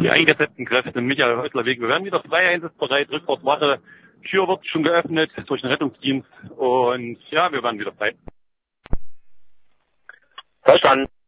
die eingesetzten Kräfte, Michael Häusler-Weg. Wir werden wieder frei einsatzbereit, Rückfahrtswache. Tür wird schon geöffnet durch den Rettungsdienst und ja, wir werden wieder frei. Verstanden.